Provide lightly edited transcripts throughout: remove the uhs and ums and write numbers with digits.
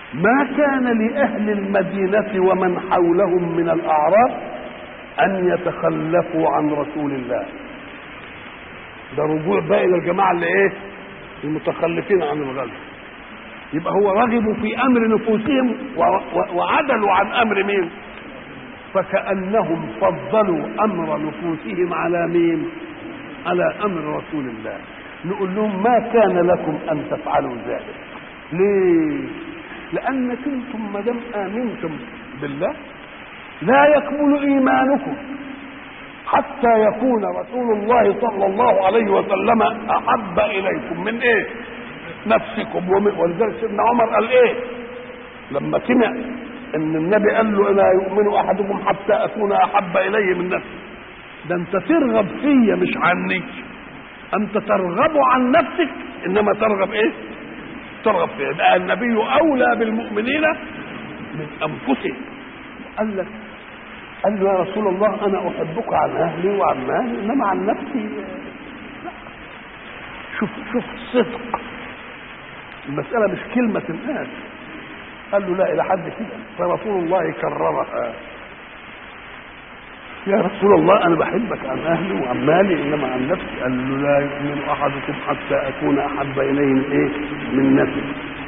ما كان لأهل المدينة ومن حولهم من الأعراب أن يتخلفوا عن رسول الله. ده رجوع بقى إلى الجماعة اللي إيه؟ المتخلفين عن الغزو. يبقى هو رغبوا في أمر نفوسهم وعدلوا عن أمر مين؟ فكأنهم فضلوا أمر نفوسهم على مين؟ على أمر رسول الله. نقول لهم ما كان لكم أن تفعلوا ذلك. ليه؟ لأنك أنتم ما دام آمنتم بالله لا يكمل إيمانكم حتى يكون رسول الله صلى الله عليه وسلم أحب إليكم من إيه؟ نفسكم. ولذلك سيدنا عمر قال إيه؟ لما سمع إن النبي قال له لا يؤمن أحدكم حتى أكون أحب إليه من نفسي. ده أنت ترغب فيا مش عني. أنت ترغب عن نفسك إنما ترغب إيه؟ ترغب فيها. بقى النبي أولى بالمؤمنين من أنفسهم. قال له يا رسول الله أنا أحبك عن أهلي وعن مالي إنما عن نفسي لا. شوف الصدق. المسألة مش كلمة الناس. قال له لا إلى حد كده. فرسول الله كررها. يا رسول الله أنا بحبك عن أهلي وعن مالي إنما عن نفسي. قال له لا يؤمن أحدكم حتى أكون أحب إليه من إيه؟ من نفسي.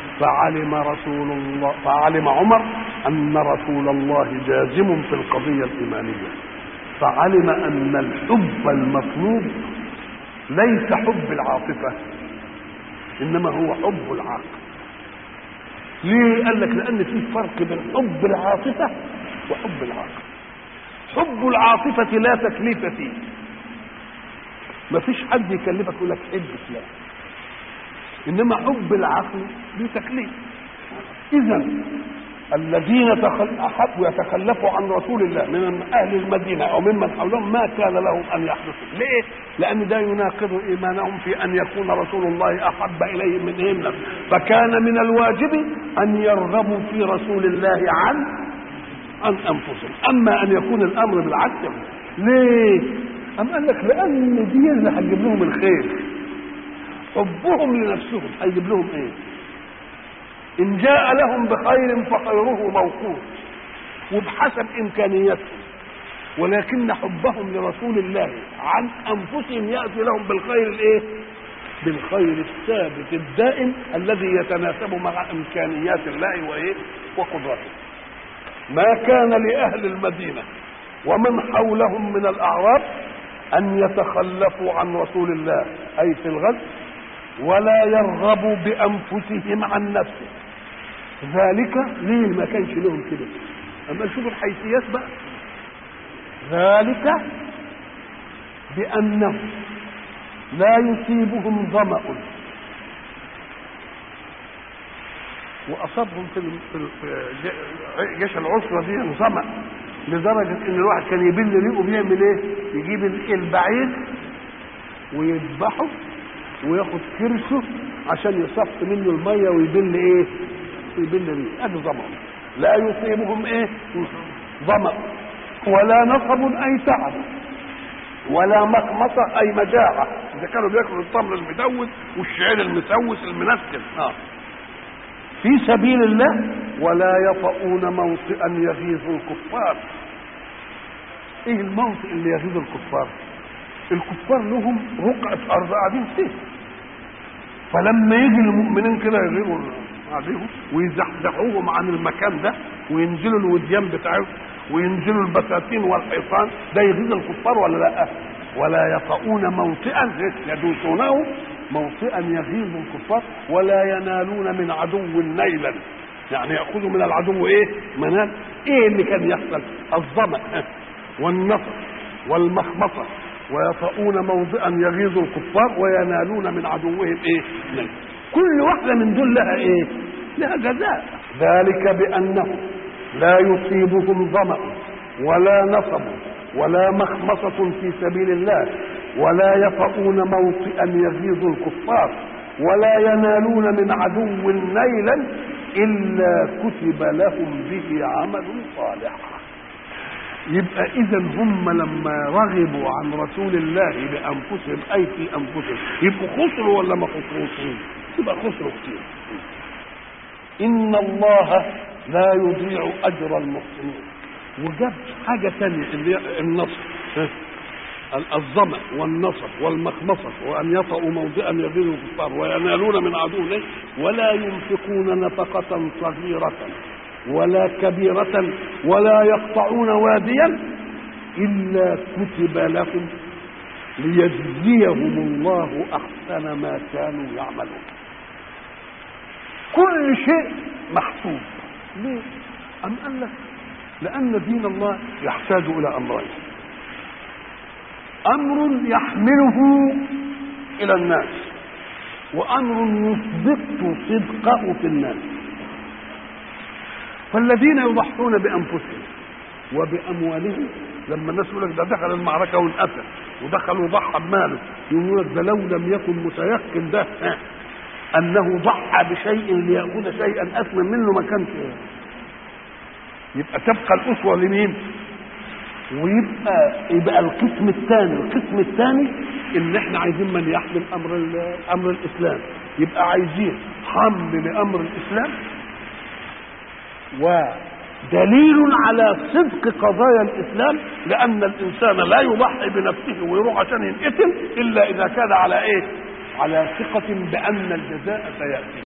فعلم عمر أن رسول الله جازم في القضية الإيمانية. فعلم أن الحب المطلوب ليس حب العاطفة إنما هو حب العقل. ليه؟ قال لك لأن في فرق بين حب العاطفة وحب العقل. حب العاطفة لا تكليف فيه. ما فيش حد يكلفك يقول لك حب فلان. إنما حب العقل له تكليف. إذا الذين أحبوا يتخلفوا عن رسول الله من أهل المدينة أو ممن حولهم ما كان لهم أن يحدثوا. ليه؟ لأن ده يناقض إيمانهم في أن يكون رسول الله أحب إليهم من إيمانهم. فكان من الواجب أن يرغبوا في رسول الله عن أنفسهم. أما أن يكون الأمر بالعكس. ليه؟ أم قال لك لأن دي اللي هتجيب لهم الخير. حبهم لنفسهم هيجيب لهم إيه؟ إن جاء لهم بخير فخيره موقوت وبحسب إمكانياتهم. ولكن حبهم لرسول الله عن أنفسهم يأتي لهم بالخير الإيه؟ بالخير الثابت الدائم الذي يتناسب مع إمكانيات الله وإيه؟ وقدرته. ما كان لأهل المدينة ومن حولهم من الأعراب أن يتخلفوا عن رسول الله أي في الغزو ولا يرغبوا بأنفسهم عن نفسه. ذلك ليه ما كانش لهم كده؟ أما نشوف الحيثيات بقى. ذلك بأنهم لا يصيبهم ظمأ. وأصابهم في جيش العسرة دي ظمأ لدرجة إن الواحد كان يبل ريقه بيعمل إيه؟ يجيب البعير ويذبحه وياخد كرشه عشان يصف منه المية ويبل إيه؟ يبل ريقه. أدي ظمأ. لا يصيبهم إيه؟ ظمأ ولا نصب أي تعب ولا مخمصة أي مجاعة. إذا كانوا بياكلوا التمر المدوس والشعير المسوس المنسل في سبيل الله ولا يطؤون موطئا يغيظ الكفار. ايه الموطئ اللي يغيظ الكفار؟ الكفار لهم رقعة ارض قاعدين فيه. فلما يجي المؤمنين كده يغيروا عليهم ويزحزحوهم عن المكان ده وينزلوا الوديان بتاعهم وينزلوا البساتين والحيطان، ده يغيظ الكفار ولا لا؟ ولا يطؤون موطئا يدوسونه موطئا يغيظ الكفار ولا ينالون من عدو نيلا. يعني يأخذوا من العدو ايه؟ منال. ايه اللي كان يحصل؟ الظمأ والنصر والمخمصة. ويطؤون موضعا يغيظ الكفار وينالون من عدوهم ايه؟ نيل. كل واحدة من دول لها ايه؟ لها جزاء. ذلك بأنه لا يصيبهم ظمأ ولا نصب ولا مخمصة في سبيل الله ولا يطؤون موطئا يغيظ الكفار ولا ينالون من عدو نيلا إلا كتب لهم به عمل صالح. يبقى إذا هم لما رغبوا عن رسول الله بأنفسهم أي في أنفسهم يبقوا خسروا ولا ما خسروش؟ يبقى خسروا كتير. إن الله لا يضيع أجر المحسنين. وجاب حاجة ثانية اللي هي النصر، الظمأ والنصر والمخمصة وأن يطأوا موضعا يغيظ الكفار وينالون من عدوهم ولا ينفقون نفقة صغيرة ولا كبيرة ولا يقطعون واديا إلا كتب لهم ليجزيهم الله أحسن ما كانوا يعملون. كل شيء محسوب. ليه؟ أم قال لك لأن دين الله يحتاج إلى أمرين: أمر يحمله إلى الناس، وأمر يثبت صدقه في الناس. فالذين يضحون بأنفسهم وبأموالهم، لما الناس يقول لك ده دخل المعركة وانقتل ودخل وضحى بماله، يقول لك ده لو لم يكن متيقن ده أنه ضحى بشيء ليأخذ شيئا أثمن منه ما كانش. يبقى تبقى الأسوة لمين؟ ويبقى القسم الثاني ان احنا عايزين من يحمل امر الاسلام. يبقى عايزين حمل لامر الاسلام ودليل على صدق قضايا الاسلام، لان الانسان لا يضحي بنفسه ويروح عشان ينقتل الا اذا كان على ايه؟ على ثقة بان الجزاء سيأتي.